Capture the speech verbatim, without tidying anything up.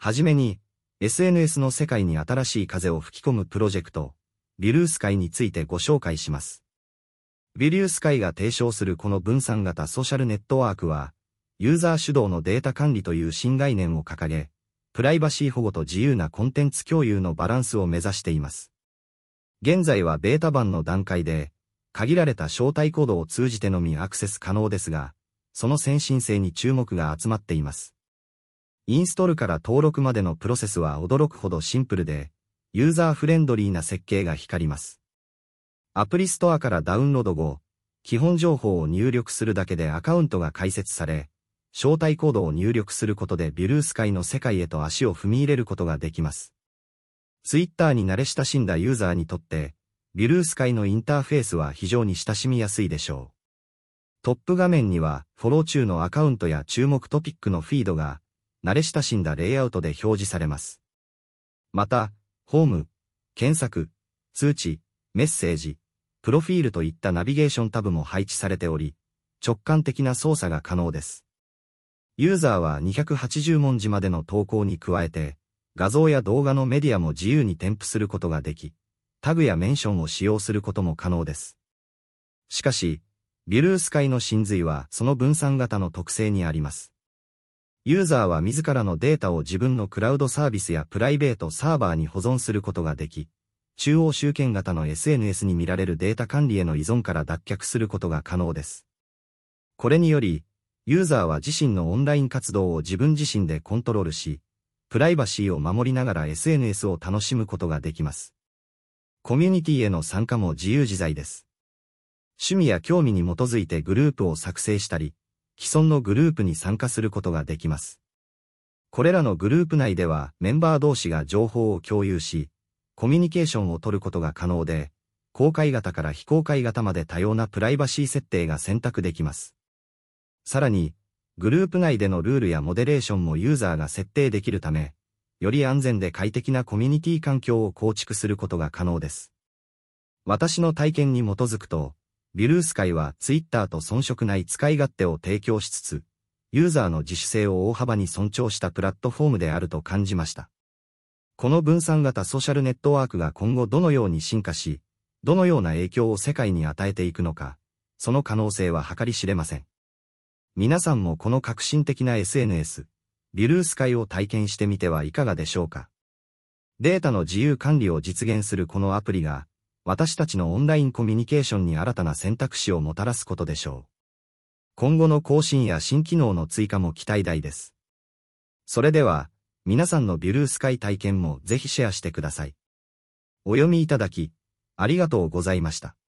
はじめに、エスエヌエス の世界に新しい風を吹き込むプロジェクト、ビルースカイについてご紹介します。ビルースカイが提唱するこの分散型ソーシャルネットワークは、ユーザー主導のデータ管理という新概念を掲げ、プライバシー保護と自由なコンテンツ共有のバランスを目指しています。現在はベータ版の段階で、限られた招待コードを通じてのみアクセス可能ですが、その先進性に注目が集まっています。インストールから登録までのプロセスは驚くほどシンプルで、ユーザーフレンドリーな設計が光ります。アプリストアからダウンロード後、基本情報を入力するだけでアカウントが開設され、招待コードを入力することでビルースカイの世界へと足を踏み入れることができます。ツイッターに慣れ親しんだユーザーにとって、ビルースカイのインターフェースは非常に親しみやすいでしょう。トップ画面には、フォロー中のアカウントや注目トピックのフィードが、慣れ親しんだレイアウトで表示されます。また、ホーム、検索、通知、メッセージ、プロフィールといったナビゲーションタブも配置されており、直感的な操作が可能です。ユーザーはにひゃくはちじゅうもんじまでの投稿に加えて、画像や動画のメディアも自由に添付することができ、タグやメンションを使用することも可能です。しかし、ビルースカイの真髄はその分散型の特性にあります。ユーザーは自らのデータを自分のクラウドサービスやプライベートサーバーに保存することができ、中央集権型の エスエヌエス に見られるデータ管理への依存から脱却することが可能です。これにより、ユーザーは自身のオンライン活動を自分自身でコントロールし、プライバシーを守りながら エスエヌエス を楽しむことができます。コミュニティへの参加も自由自在です。趣味や興味に基づいてグループを作成したり、既存のグループに参加することができます。これらのグループ内ではメンバー同士が情報を共有し、コミュニケーションを取ることが可能で、公開型から非公開型まで多様なプライバシー設定が選択できます。さらに、グループ内でのルールやモデレーションもユーザーが設定できるため、より安全で快適なコミュニティ環境を構築することが可能です。私の体験に基づくと、ビルースカイはツイッターと遜色ない使い勝手を提供しつつ、ユーザーの自主性を大幅に尊重したプラットフォームであると感じました。この分散型ソーシャルネットワークが今後どのように進化し、どのような影響を世界に与えていくのか、その可能性は計り知れません。皆さんもこの革新的な エスエヌエス、ビルースカイを体験してみてはいかがでしょうか。データの自由管理を実現するこのアプリが、私たちのオンラインコミュニケーションに新たな選択肢をもたらすことでしょう。今後の更新や新機能の追加も期待大です。それでは、皆さんのビルースカイ体験もぜひシェアしてください。お読みいただき、ありがとうございました。